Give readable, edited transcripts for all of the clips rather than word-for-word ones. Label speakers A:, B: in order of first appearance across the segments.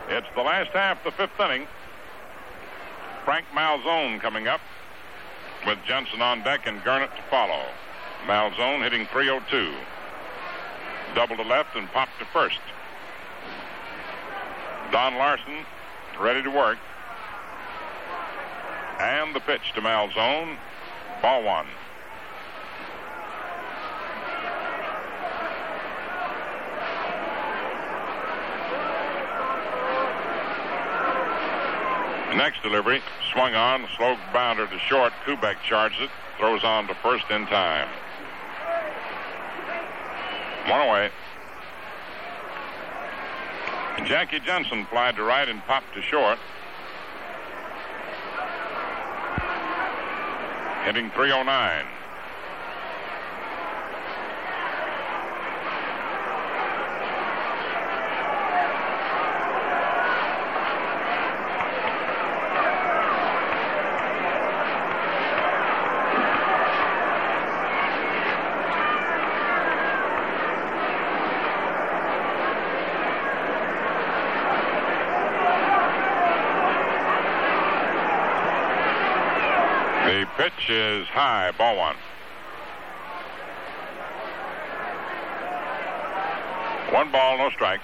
A: It's the last half, the fifth inning. Frank Malzone coming up with Jensen on deck and Gurnett to follow. Malzone hitting .302. Double to left and popped to first. Don Larson ready to work. And the pitch to Malzone. Ball one. Next delivery, swung on, slow bounder to short. Kubek charges it, throws on to first in time. One away. Jackie Jensen flied to right and popped to short. Hitting .309. Pitch is high, ball one. One ball, no strikes.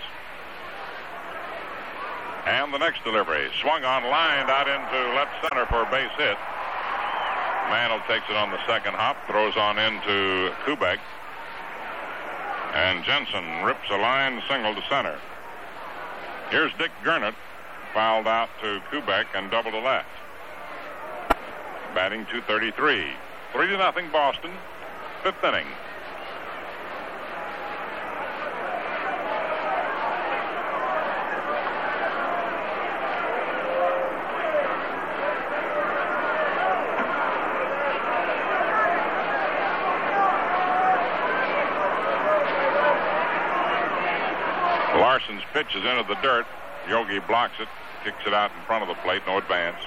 A: And the next delivery, swung on, lined out into left center for a base hit. Mantle takes it on the second hop, throws on into Kubek. And Jensen rips a line single to center. Here's Dick Gurnett, fouled out to Kubek and double to left. Batting .233. 3-0 Boston. Fifth inning. Larson's pitch is into the dirt. Yogi blocks it, kicks it out in front of the plate. No advance.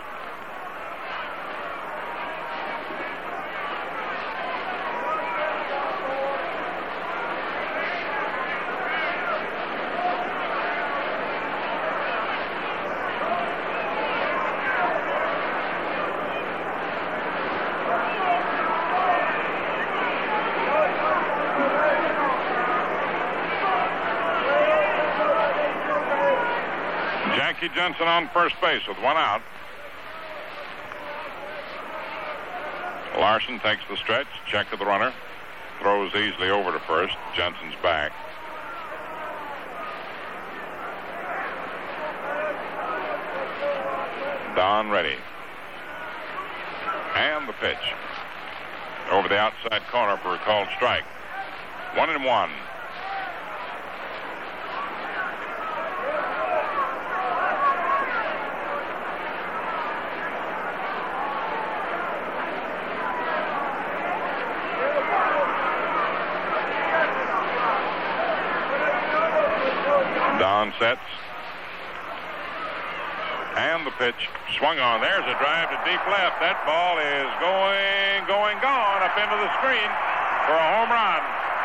A: Jackie Jensen on first base with one out. Larson takes the stretch, check to the runner, throws easily over to first. Jensen's back. Don ready. And the pitch. Over the outside corner for a called strike. 1-1. Don sets. And the pitch swung on. There's a drive to deep left. That ball is gone up into the screen for a home run.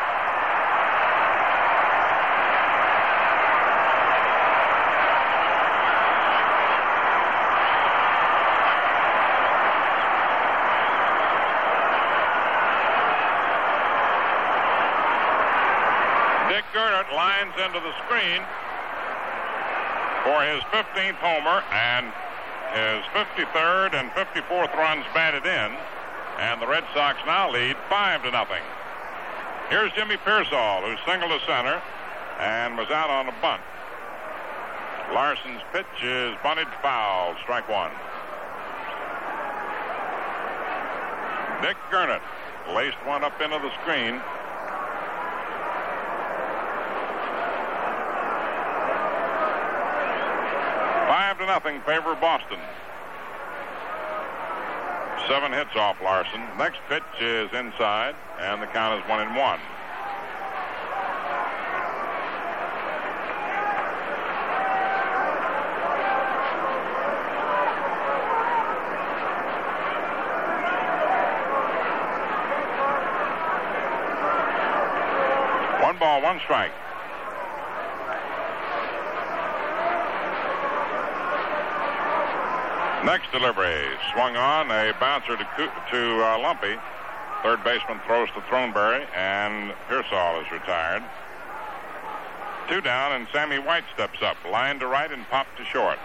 A: Dick Gurnett lines into the screen for his 15th homer and his 53rd and 54th runs batted in, and the Red Sox now lead 5-0. Here's Jimmy Pearsall, who singled to center and was out on a bunt. Larson's pitch is bunted foul, strike one. Dick Gurnett laced one up into the screen. 5-0 favor Boston. 7 hits off Larson. Next pitch is inside, and the count is 1-1. One ball, one strike. Next delivery, swung on, a bouncer to Lumpy. Third baseman throws to Throneberry, and Pearsall is retired. 2 down, and Sammy White steps up. Line to right and popped to short.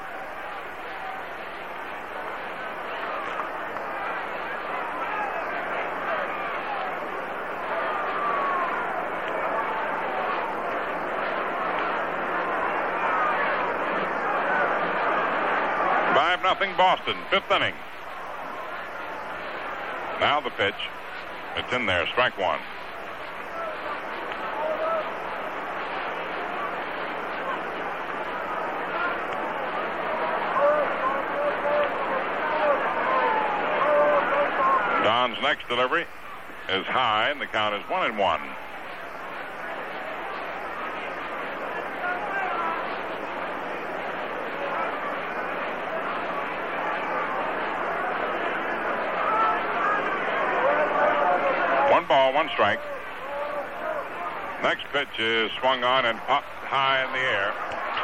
A: Nothing Boston, 5th inning. Now the pitch. It's in there, strike 1. Don's next delivery is high, and the count is 1-1. Ball, 1 strike. Next pitch is swung on and popped high in the air.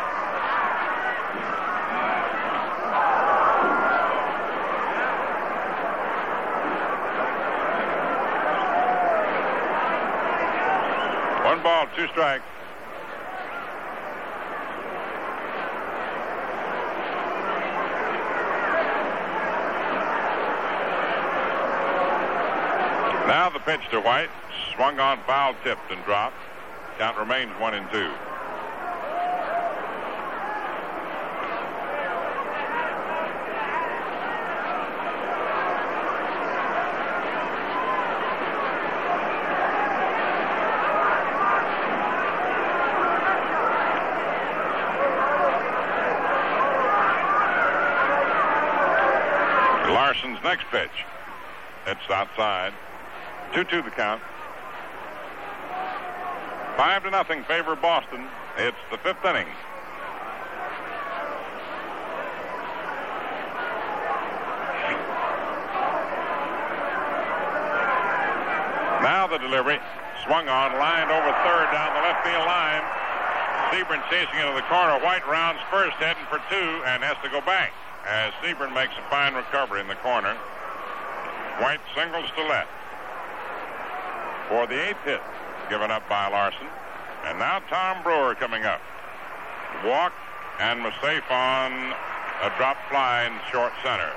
A: One ball, 2 strikes. Now the pitch to White, swung on, foul tipped and dropped. Count remains 1-2. Larson's next pitch. It's outside. 2-2 the count. 5-0 favor Boston. It's the 5th inning. Now the delivery. Swung on, lined over third down the left field line. Sebring chasing into the corner. White rounds first, heading for 2, and has to go back as Sebring makes a fine recovery in the corner. White singles to left for the 8th hit given up by Larson. And now Tom Brewer coming up. Walk and was safe on a drop fly in short center.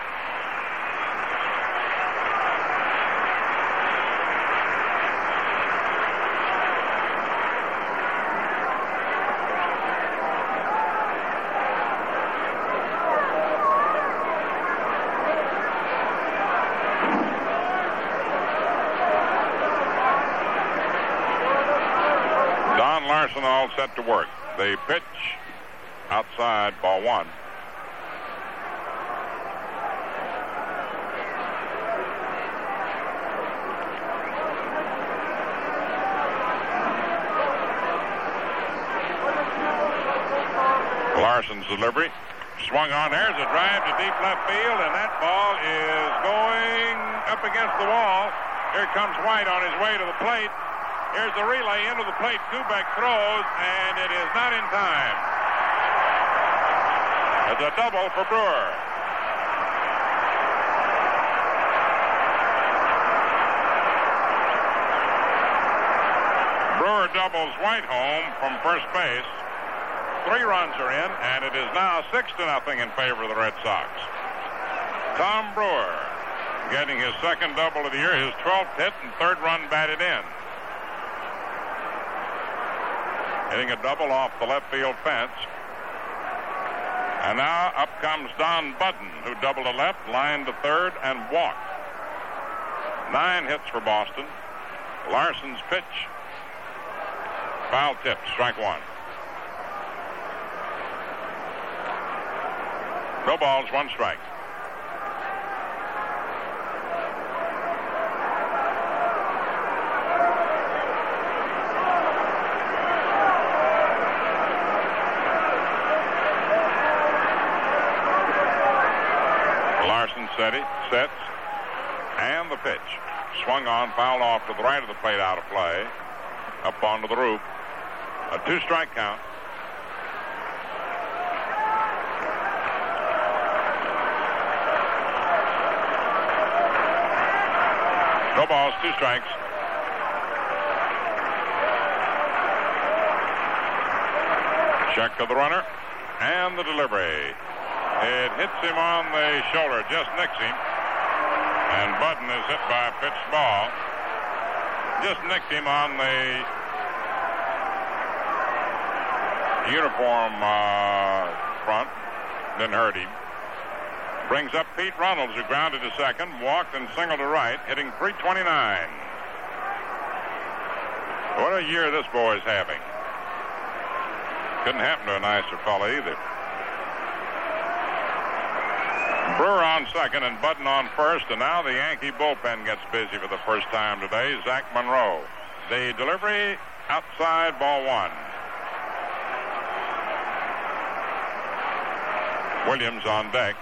A: All set to work. The pitch outside, ball 1. Larson's delivery. Swung on. There's a drive to deep left field, and that ball is going up against the wall. Here comes White on his way to the plate. Here's the relay into the plate. Kubek throws, and it is not in time. It's a double for Brewer. Brewer doubles White home from first base. 3 runs are in, and it is now 6-0 in favor of the Red Sox. Tom Brewer getting his second double of the year, his 12th hit and 3rd run batted in. Hitting a double off the left field fence. And now up comes Don Budden, who doubled to left, lined to third, and walked. 9 hits for Boston. Larson's pitch. Foul tip, strike 1. No balls, 1 strike. Sets, and the pitch. Swung on, fouled off to the right of the plate, out of play. Up onto the roof. A 2-strike count. No balls, 2 strikes. Check to the runner and the delivery. It hits him on the shoulder, just nicks him. And Budden is hit by a pitched ball. Just nicked him on the uniform front. Didn't hurt him. Brings up Pete Runnels, who grounded to second, walked and singled to right, hitting .329. What a year this boy's having. Couldn't happen to a nicer fella either. Brewer on second and Budden on first, and now the Yankee bullpen gets busy for the first time today. Zach Monroe. The delivery outside, ball 1. Williams on deck.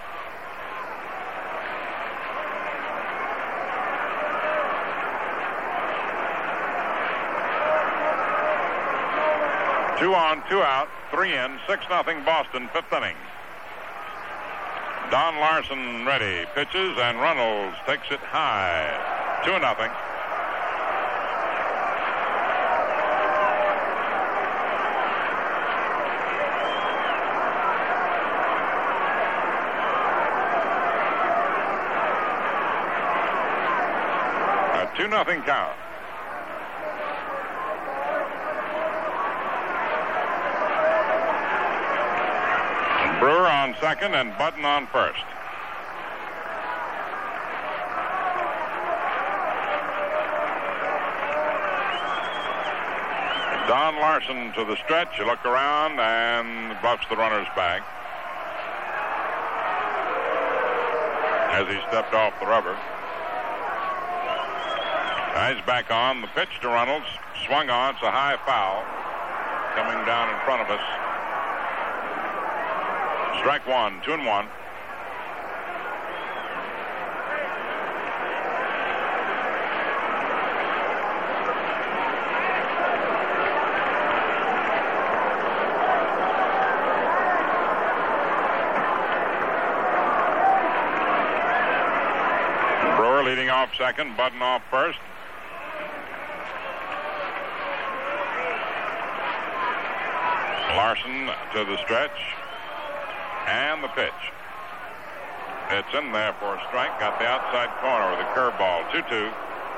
A: Two on, 2 out, 3 in, 6-0 Boston, 5th inning. Don Larson ready, pitches, and Runnels takes it high. 2-0. A 2-0 count. Brewer on second and Budden on first. Don Larson to the stretch. You look around and buffs the runner's back as he stepped off the rubber. He's back on. The pitch to Runnels. Swung on. It's a high foul coming down in front of us. Strike 1, 2-1. Brewer leading off second, Budden off first. Larson to the stretch. And the pitch. It's in there for a strike. Got the outside corner with a curveball. 2-2.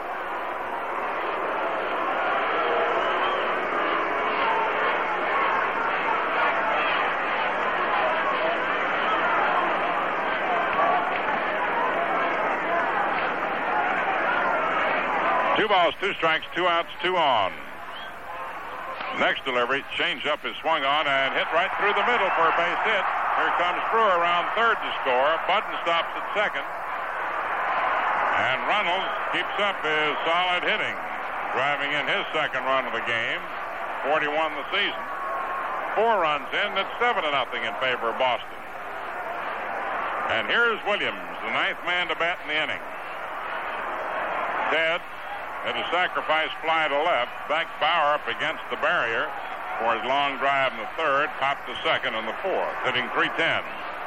A: Two balls, 2 strikes, 2 outs, 2 on. Next delivery, change up is swung on and hit right through the middle for a base hit. Here comes Brewer around third to score. Budden stops at second. And Runnels keeps up his solid hitting, driving in his second run of the game. 41 the season. 4 runs in. It's 7-0 in favor of Boston. And here's Williams, the 9th man to bat in the inning. Ted hit a sacrifice fly to left. Backed Bauer up against the barrier for his long drive in the third, popped the second and the fourth, hitting .310.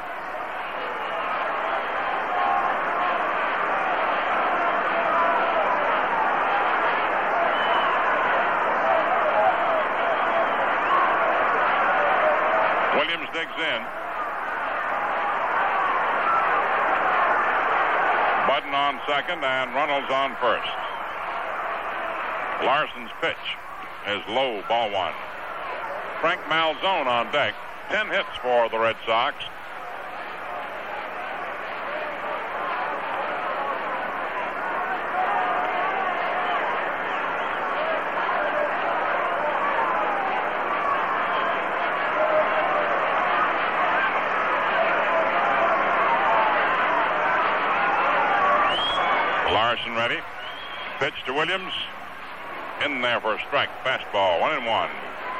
A: Williams digs in. Budden on second and Runnels on first. Larson's pitch is low, ball 1. Frank Malzone on deck. 10 hits for the Red Sox. Larson ready. Pitch to Williams. In there for a strike. Fastball, 1-1.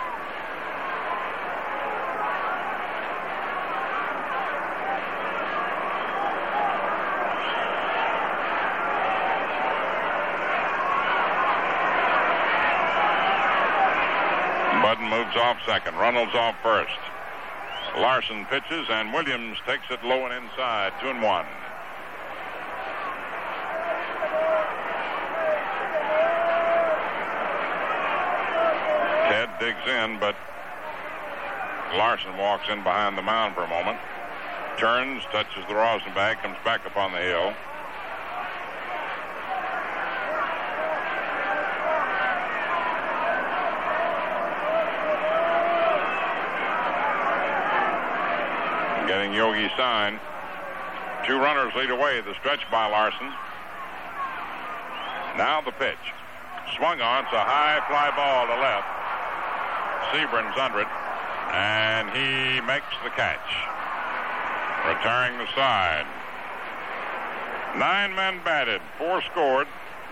A: Budden moves off second. Runnels off first. Larson pitches and Williams takes it low and inside. 2-1. digs in, but Larson walks in behind the mound for a moment. Turns, touches the rosin bag, comes back up on the hill. Getting Yogi's sign. 2 runners lead away. The stretch by Larson. Now the pitch. Swung on. It's a high fly ball to left. Seburn's under it. And he makes the catch. Retiring the side. 9 men batted. 4 scored.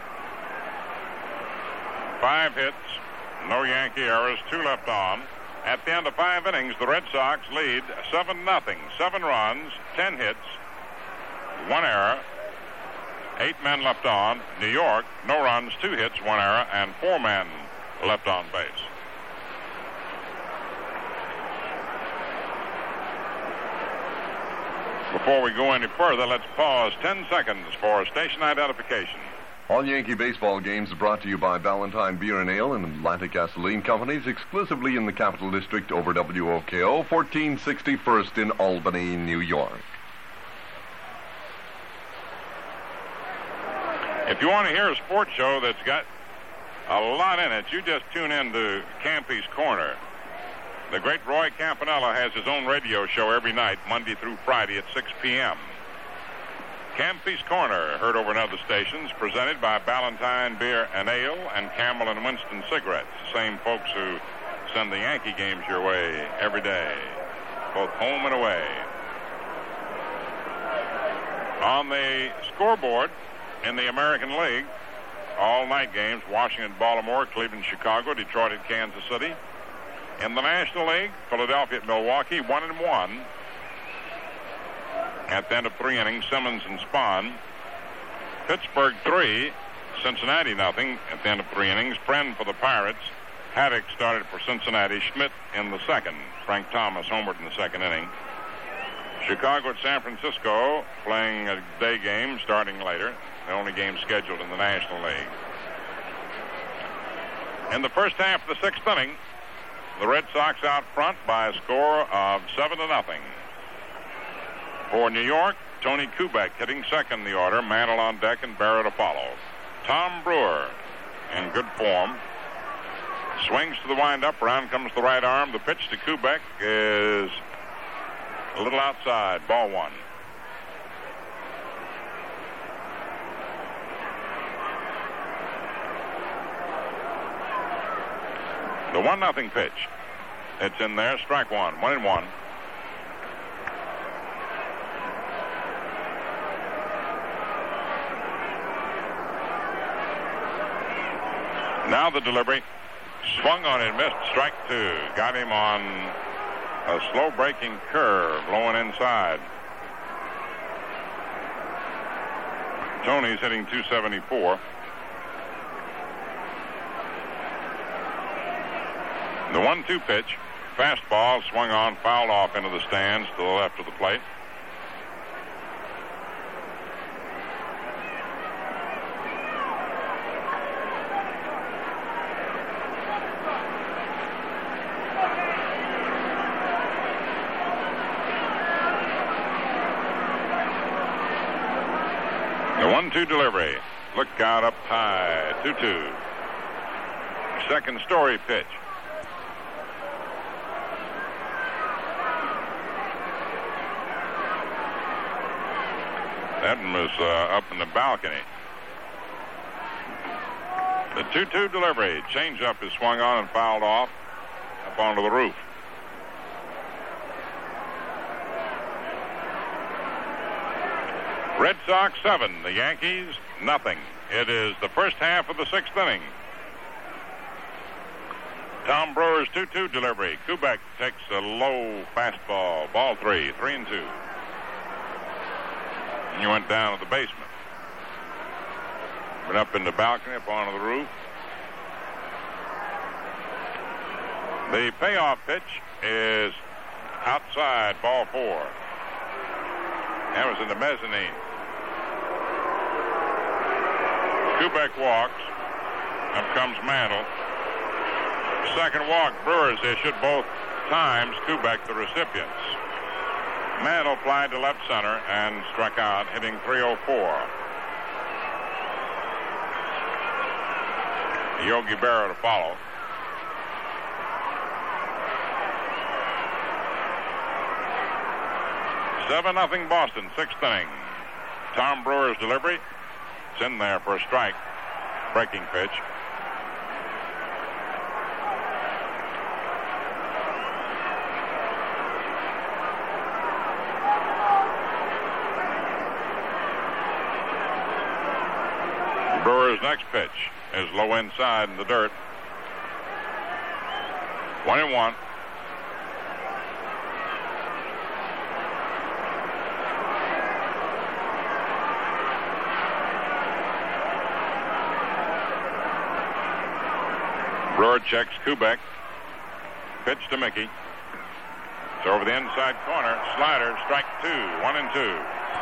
A: 5 hits. No Yankee errors. 2 left on. At the end of 5 innings, the Red Sox lead 7-0. 7 runs, 10 hits, 1 error, 8 men left on. New York, no runs, 2 hits, 1 error, and 4 men left on base. Before we go any further, let's pause 10 seconds for station identification.
B: All Yankee baseball games are brought to you by Ballantine Beer and Ale and Atlantic Gasoline Companies, exclusively in the Capital District over WOKO, 1461st in Albany, New York.
A: If you want to hear a sports show that's got a lot in it, you just tune in to Campy's Corner. The great Roy Campanella has his own radio show every night, Monday through Friday at 6 p.m. Campy's Corner, heard over in other stations, presented by Ballantine Beer and Ale and Camel and Winston Cigarettes, the same folks who send the Yankee games your way every day, both home and away. On the scoreboard in the American League, all-night games, Washington, Baltimore, Cleveland, Chicago, Detroit at Kansas City. In the National League, Philadelphia at Milwaukee, 1-1. At the end of 3 innings, Simmons and Spahn. Pittsburgh 3, Cincinnati nothing. At the end of 3 innings, Friend for the Pirates. Haddock started for Cincinnati. Schmidt in the second. Frank Thomas homered in the second inning. Chicago at San Francisco, playing a day game starting later. The only game scheduled in the National League. In the first half of the 6th inning, the Red Sox out front by a score of 7-0. For New York, Tony Kubek hitting second in the order, Mantle on deck, and Barrett to follow. Tom Brewer in good form. Swings to the windup, round comes the right arm. The pitch to Kubek is a little outside, ball 1. The 1-0 pitch. It's in there, strike 1, 1-1. Now the delivery. Swung on and missed. Strike 2. Got him on a slow breaking curve, blowing inside. Tony's hitting .274. The 1-2 pitch. Fastball swung on, fouled off into the stands to the left of the plate. The 1-2 delivery. Look out up high. 2-2. Second story pitch. That one was up in the balcony. The 2-2 delivery. Changeup is swung on and fouled off up onto the roof. Red Sox 7, the Yankees nothing. It is the first half of the 6th inning. Tom Brewer's 2-2 delivery. Kubek takes a low fastball. Ball 3, 3-2. And you went down to the basement. Went up in the balcony, up onto the roof. The payoff pitch is outside, ball 4. That was in the mezzanine. Kubek walks. Up comes Mantle. Second walk, Brewers issued both times. Kubek the recipients. Mantle flied to left center and struck out, hitting .304. Yogi Berra to follow. Seven nothing Boston, sixth inning. Tom Brewer's delivery. It's in there for a strike. Breaking pitch. Brewer's next pitch is low inside in the dirt. 1-1. Brewer checks Kubek. Pitch to Mickey. It's over the inside corner. Slider, strike 2. 1-2.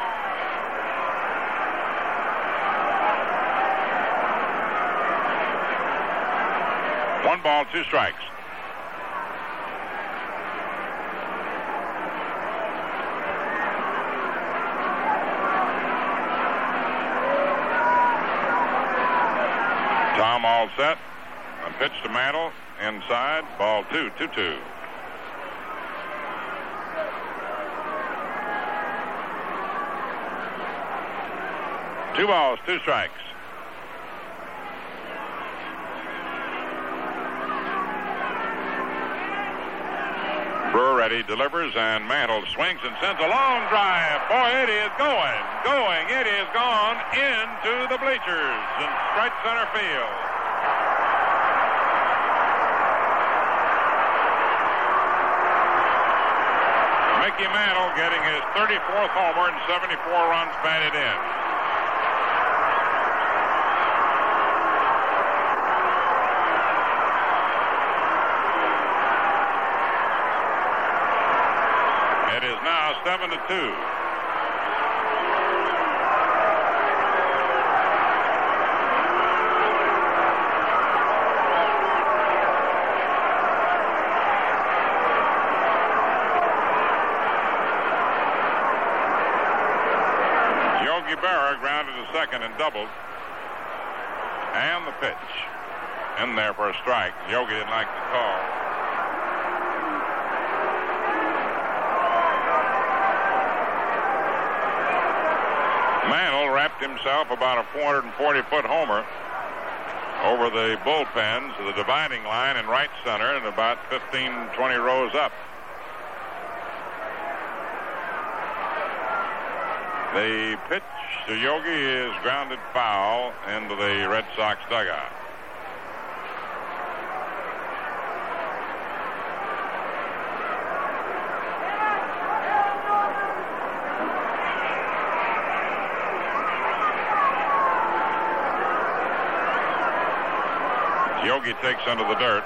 A: One ball, two strikes. Tom all set. And pitch to Mantle. Inside. Ball 2. 2-2. Two balls, two strikes. Brewer ready, delivers, and Mantle swings and sends a long drive. Boy, it is going. It is gone into the bleachers in right center field. Mickey Mantle getting his 34th homer and 74 runs batted in. It is now 7-2. Yogi Berra grounded to second and doubled. And the pitch. In there for a strike. Yogi didn't like the call. Mantle wrapped himself about a 440-foot homer over the bullpens to the dividing line in right center and about 15-20 rows up. The pitch to Yogi is grounded foul into the Red Sox dugout. Yogi takes under the dirt.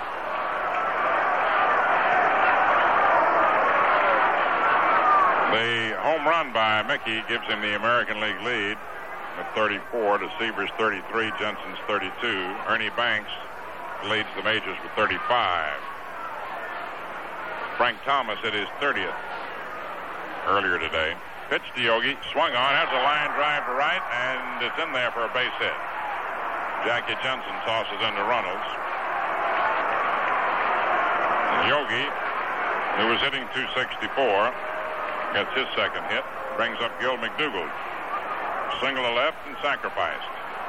A: The home run by Mickey gives him the American League lead at 34 to Seaver's 33, Jensen's 32. Ernie Banks leads the majors with 35. Frank Thomas hit his 30th earlier today. Pitch to Yogi, swung on, has a line drive to right, and it's in there for a base hit. Jackie Jensen tosses into Runnels. And Yogi, who was hitting .264, gets his second hit, brings up Gil McDougald. Single to left and sacrificed.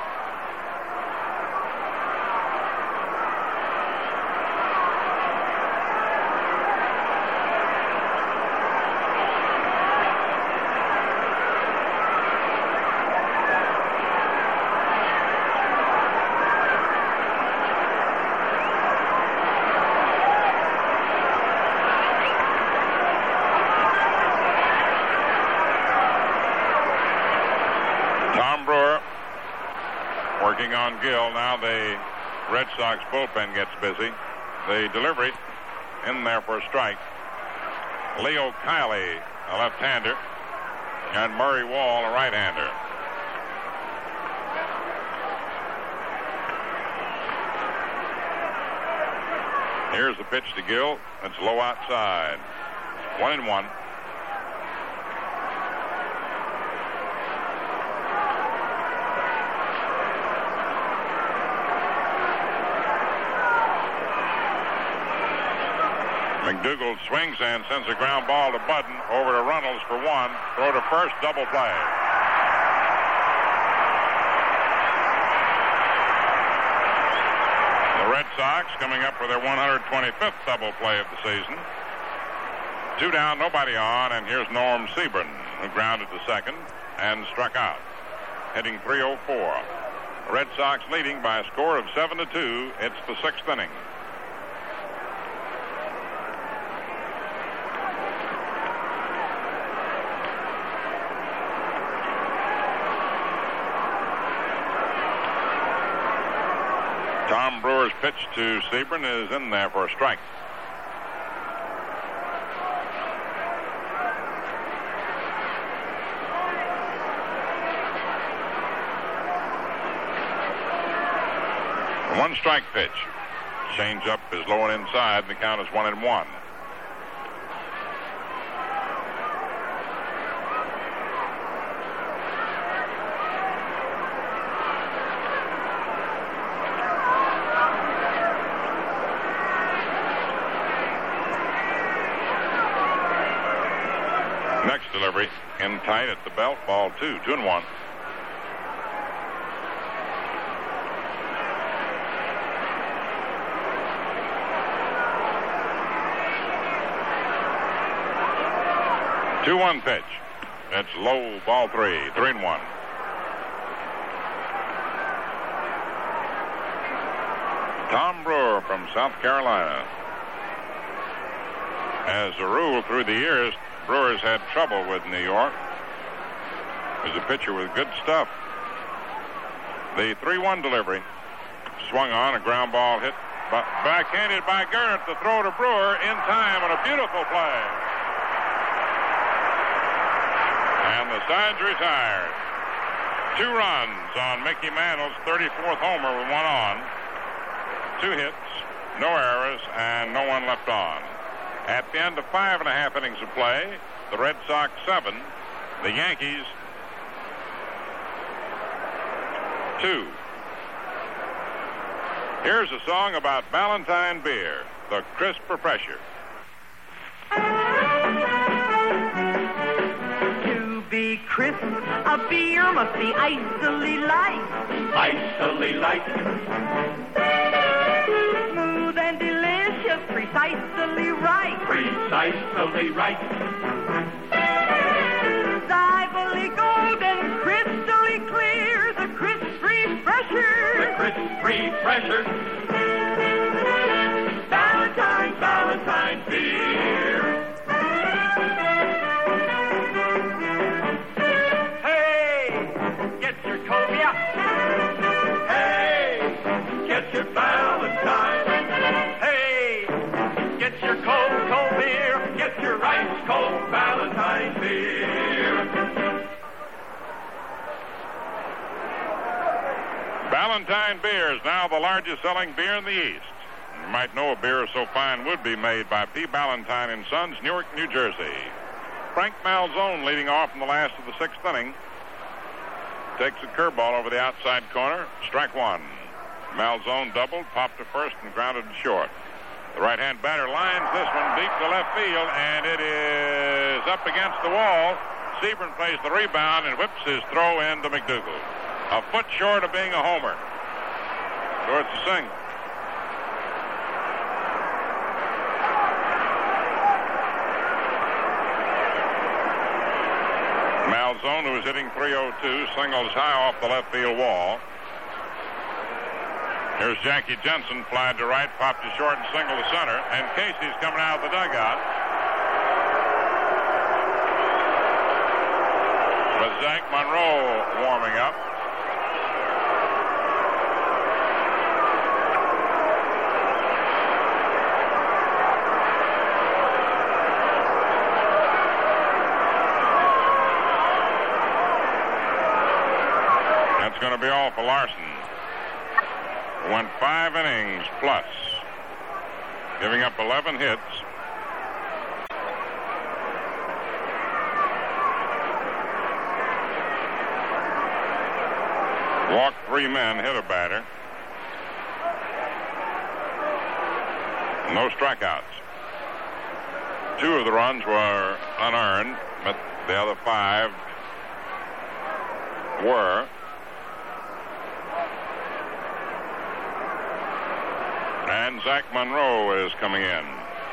A: On Gill. Now the Red Sox bullpen gets busy. The delivery in there for a strike. Leo Kiley, a left-hander, and Murray Wall, a right-hander. Here's the pitch to Gill. It's low outside. 1-1. McDougald swings and sends a ground ball to Budden. Over to Runnels for one. Throw to first. Double play. The Red Sox coming up with their 125th double play of the season. 2 down, nobody on, and here's Norm Sebring, who grounded to second and struck out, hitting .304. The Red Sox leading by a score of 7-2. It's the 6th inning. Tom Brewer's pitch to Sebring is in there for a strike. One strike pitch. Change up is low and inside, and the count is 1-1. Next delivery in tight at the belt. Ball 2, 2-1. Two-one pitch. It's low. Ball 3, 3-1. Tom Brewer from South Carolina. As a rule, through the years, Brewer's had trouble with New York. He's a pitcher with good stuff. The 3-1 delivery. Swung on, a ground ball hit. Backhanded by Gernert. The throw to Brewer in time, and a beautiful play. And the side's retired. 2 runs on Mickey Mantle's 34th homer with 1 on. 2 hits, no errors, and no one left on. At the end of 5.5 innings of play, the Red Sox 7, the Yankees 2. Here's a song about Ballantine beer, the crisp refresher.
C: To be crisp, a beer must be icily light.
D: Icily light.
C: Smooth and delicious, precisely right.
D: Precisely right.
C: Ivory golden, crystally clear, the crisp refresher.
D: The crisp refresher. Ballantine beer.
C: Hey, get your cobia.
D: Hey, get your Ballantine.
C: Hey, get your cold beer.
D: Get your ice cold Ballantine beer.
A: Ballantine beer is now the largest selling beer in the East. You might know a beer so fine would be made by P. Ballantine and Sons, Newark, New Jersey. Frank Malzone leading off in the last of the 6th inning. Takes a curveball over the outside corner. Strike 1. Malzone doubled, popped to first, and grounded to short. The right-hand batter lines this one deep to left field, and it is up against the wall. Sebring plays the rebound and whips his throw into McDougald. A foot short of being a homer. So it's a single. Malzone, who is hitting .302, singles high off the left field wall. Here's Jackie Jensen, flied to right, popped to short, and single to center. And Casey's coming out of the dugout. With Zach Monroe warming up. That's going to be all for Larson. Went 5 innings plus. giving up 11 hits. Walked 3 men, hit a batter. No strikeouts. 2 of the runs were unearned, but the other 5 were. And Zach Monroe is coming in.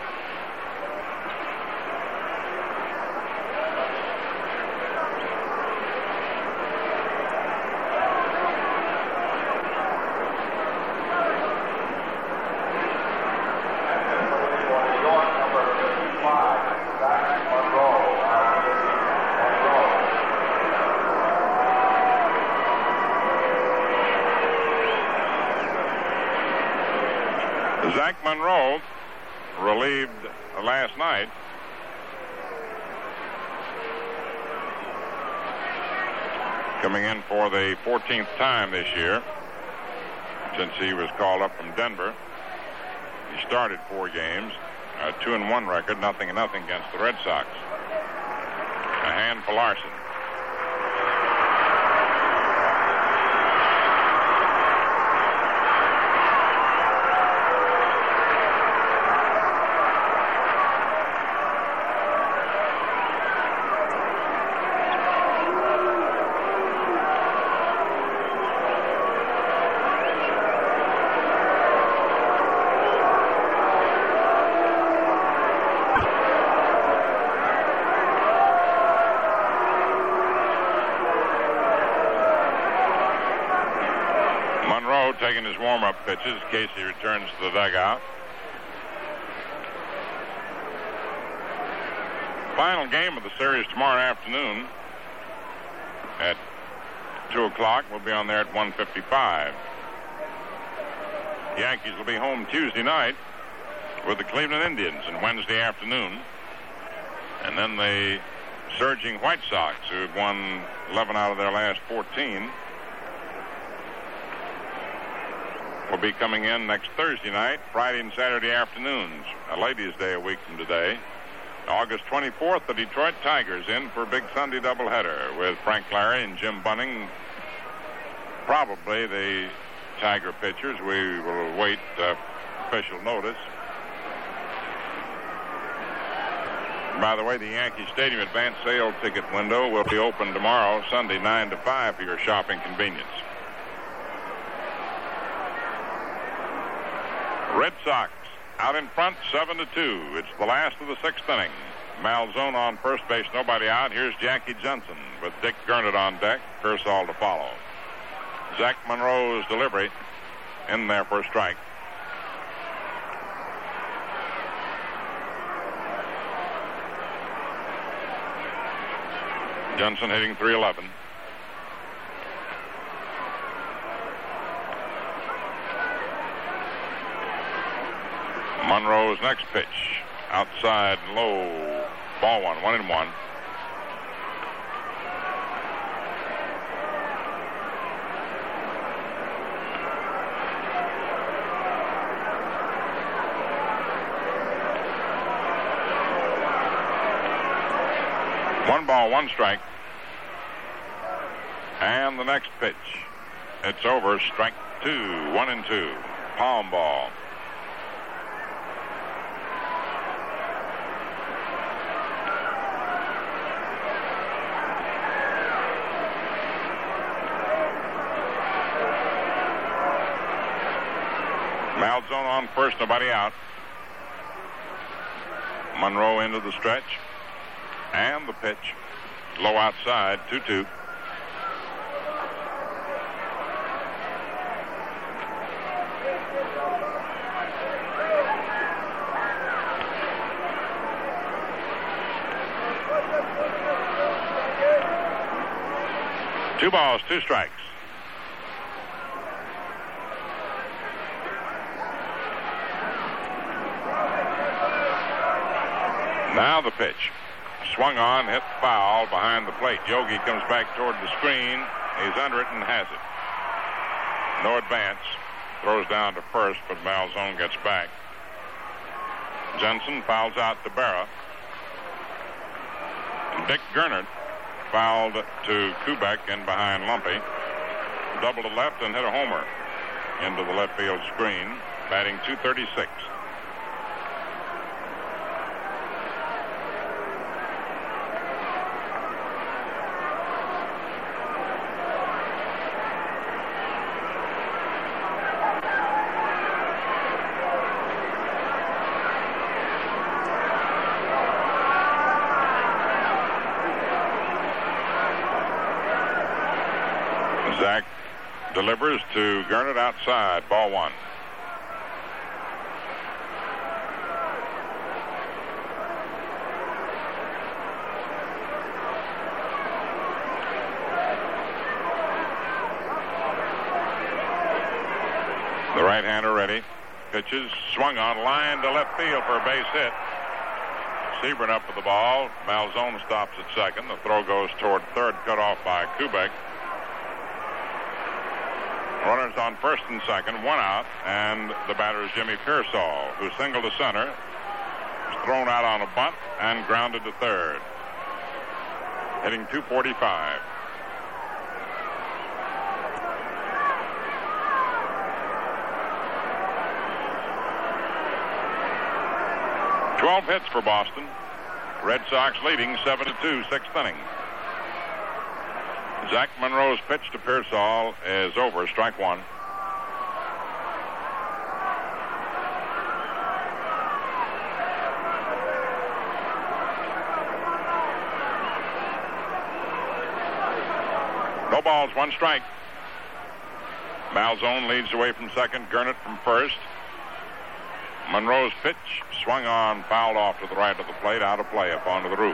A: Zach Monroe relieved last night. Coming in for the 14th time this year since he was called up from Denver. He started 4 games, a 2-1 record, 0-0 against the Red Sox. A hand for Larson. Taking his warm-up pitches in case he returns to the dugout. Final game of the series tomorrow afternoon at 2 o'clock. We'll be on there at 1:55. Yankees will be home Tuesday night with the Cleveland Indians on Wednesday afternoon. And then the surging White Sox, who have won 11 out of their last 14, will be coming in next Thursday night, Friday and Saturday afternoons, a ladies' day a week from today. August 24th, the Detroit Tigers in for a big Sunday doubleheader with Frank Larry and Jim Bunning. Probably the Tiger pitchers. We will wait official notice. By the way, the Yankee Stadium advance sale ticket window will be open tomorrow, Sunday, 9 to 5 for your shopping convenience. Red Sox out in front, 7-2. It's the last of the 6th inning. Malzone on first base, nobody out. Here's Jackie Johnson with Dick Gernert on deck. Kershaw to follow. Zach Monroe's delivery in there for a strike. Johnson hitting .311. Monroe's next pitch, outside low, ball 1-1. One ball, 1 strike. And the next pitch, it's over, strike 2, 1-2, palm ball. Malzone on first, nobody out. Monroe into the stretch. And the pitch. Low outside, 2-2. Two balls, 2 strikes. Now the pitch. Swung on, hit foul behind the plate. Yogi comes back toward the screen. He's under it and has it. No advance. Throws down to first, but Malzone gets back. Jensen fouls out to Berra. Dick Gernert fouled to Kubek in behind Lumpy. Double to left and hit a homer into the left field screen, batting .236. Zach delivers to Gernert outside, ball one. The right-hander ready. Pitches, swung on, line to left field for a base hit. Sebring up with the ball. Malzone stops at second. The throw goes toward third, cut off by Kubek. Runners on first and second, one out, and the batter is Jimmy Pearsall, who singled to center, was thrown out on a bunt, and grounded to third. Hitting .245. Twelve hits for Boston. Red Sox leading 7-2, sixth inning. Zach Monroe's pitch to Pearsall is over, strike one. No balls, one strike. Malzone leads away from second, Gernert from first. Monroe's pitch swung on, fouled off to the right of the plate, out of play up onto the roof.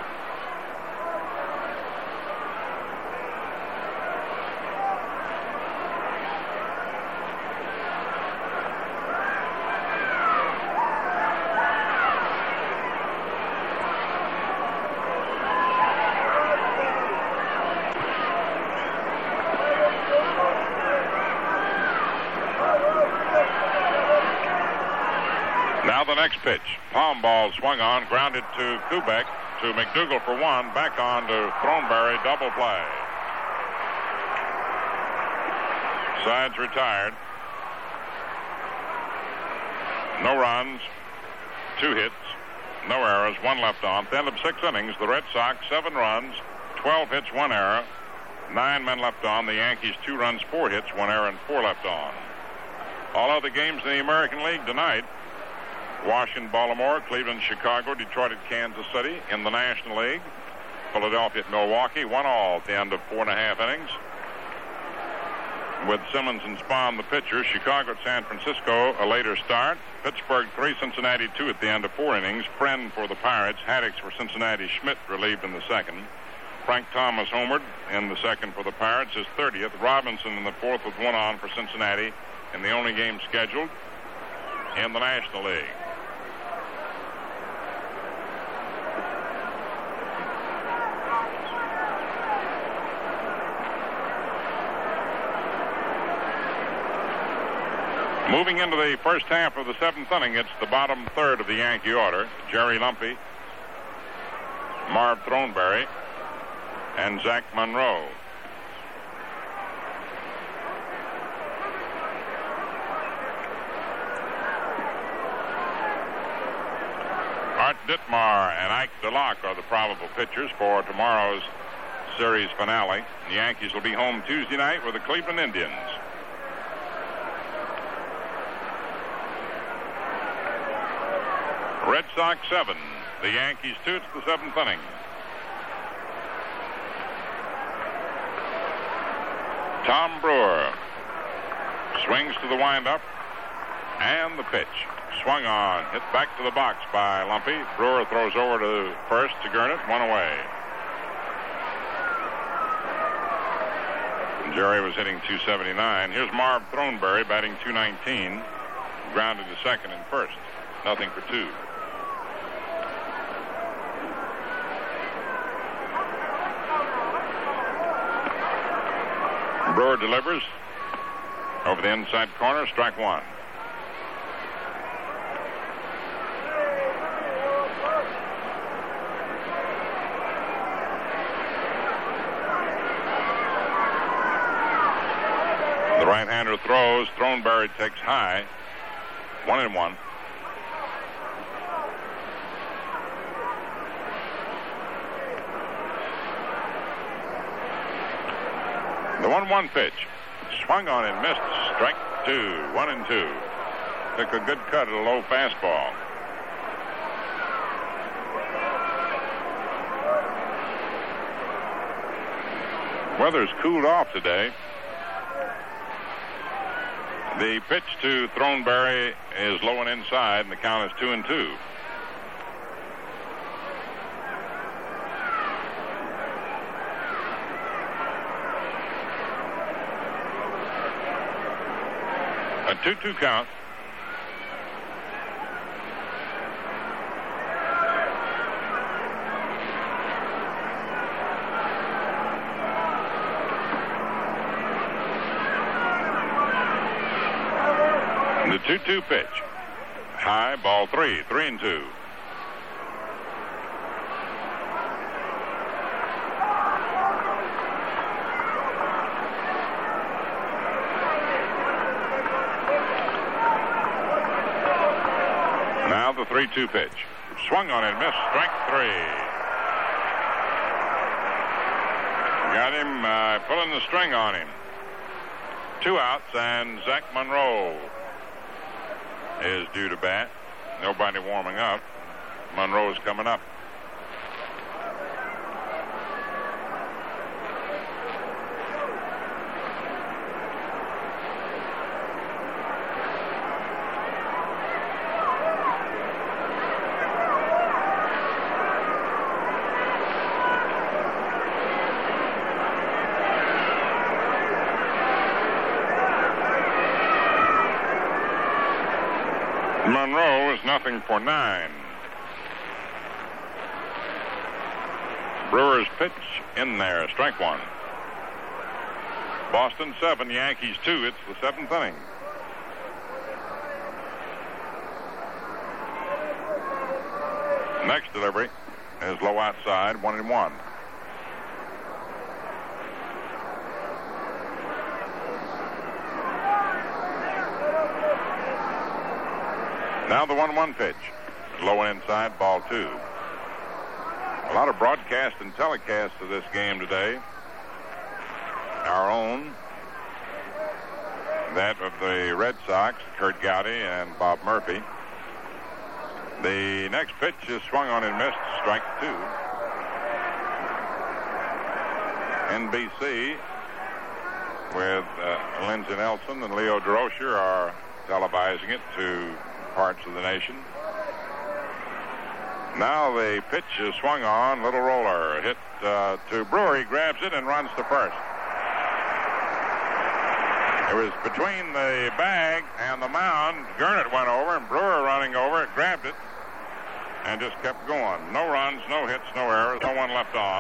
A: Now the next pitch. Palm ball swung on, grounded to Kubek, to McDougal for one, back on to Throneberry, double play. Sides retired. No runs, 2 hits, no errors, 1 left on. At the end of 6 innings, the Red Sox 7 runs, 12 hits, 1 error, 9 men left on. The Yankees 2 runs, 4 hits, 1 error, and 4 left on. All other games in the American League tonight: Washington, Baltimore, Cleveland, Chicago, Detroit at Kansas City. In the National League, Philadelphia at Milwaukee, 1-1 at the end of 4.5 innings. With Simmons and Spahn the pitchers. Chicago at San Francisco, a later start. Pittsburgh 3, Cincinnati 2 at the end of 4 innings. Friend for the Pirates, Haddix for Cincinnati, Schmidt relieved in the second. Frank Thomas homered in the second for the Pirates, his 30th. Robinson in the fourth with 1 on for Cincinnati in the only game scheduled in the National League. Moving into the first half of the 7th inning, it's the bottom third of the Yankee order. Jerry Lumpy, Marv Throneberry, and Zach Monroe. Art Ditmar and Ike DeLocke are the probable pitchers for tomorrow's series finale. The Yankees will be home Tuesday night with the Cleveland Indians. Red Sox 7, the Yankees 2. It's the 7th inning. Tom Brewer swings to the windup, and the pitch. Swung on, hit back to the box by Lumpy. Brewer throws over to first to Gernert, 1 away. And Jerry was hitting .279. Here's Marv Throneberry batting .219. Grounded to second and first. Nothing for 2. Brewer delivers over the inside corner, strike 1. right-hander throws. Throneberry takes high. 1-1. The 1-1 pitch. Swung on and missed. Strike 2. 1-2. Took a good cut at a low fastball. Weather's cooled off today. The pitch to Throneberry is low and inside, and the count is 2-2. A 2-2 count. The 2-2 pitch. High, ball 3. 3-2. Now the 3-2 pitch. Swung on and missed. Strike 3. Got him pulling the string on him. 2 outs, and Zach Monroe is due to bat. Nobody warming up. Monroe's coming up. Monroe is 0-for-9. Brewers pitch in there. Strike 1. Boston 7, Yankees 2. It's the 7th inning. Next delivery is low outside. 1-1. Now the 1-1 pitch. Low and inside, ball 2. A lot of broadcast and telecast of this game today. Our own, that of the Red Sox, Kurt Gowdy and Bob Murphy. The next pitch is swung on and missed. Strike 2. NBC with Lindsey Nelson and Leo Durocher are televising it to parts of the nation. Now the pitch is swung on. Little roller hit to Brewer. He grabs it and runs to first. It was between the bag and the mound. Gurnett went over, and Brewer running over it, grabbed it, and just kept going. No runs, no hits, no errors, no one left on.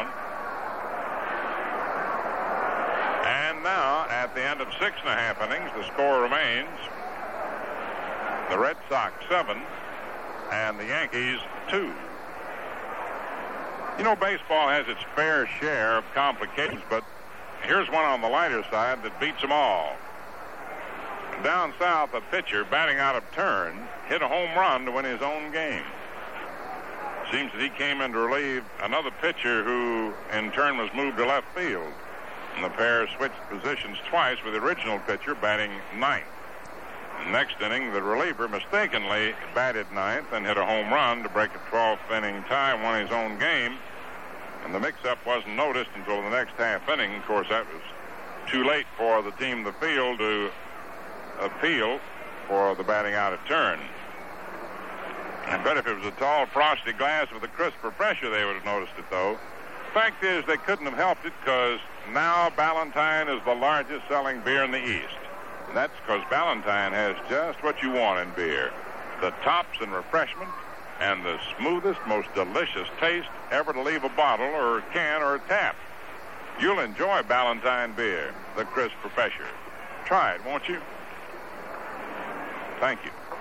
A: And now, at the end of 6.5 innings, the score remains the Red Sox 7 and the Yankees 2. You know, baseball has its fair share of complications, but here's one on the lighter side that beats them all. Down south, a pitcher batting out of turn hit a home run to win his own game. Seems that he came in to relieve another pitcher who, in turn, was moved to left field. And the pair switched positions twice with the original pitcher batting ninth. Next inning, the reliever mistakenly batted ninth and hit a home run to break a 12th inning tie and won his own game. And the mix-up wasn't noticed until the next half inning. Of course, that was too late for the team in the field to appeal for the batting out of turn. I bet if it was a tall, frosty glass with a crisper pressure, they would have noticed it, though. Fact is, they couldn't have helped it because now Ballantine is the largest selling beer in the East. And that's because Ballantine has just what you want in beer. The tops and refreshment and the smoothest, most delicious taste ever to leave a bottle or can or tap. You'll enjoy Ballantine beer, the crisp professor. Try it, won't you? Thank you.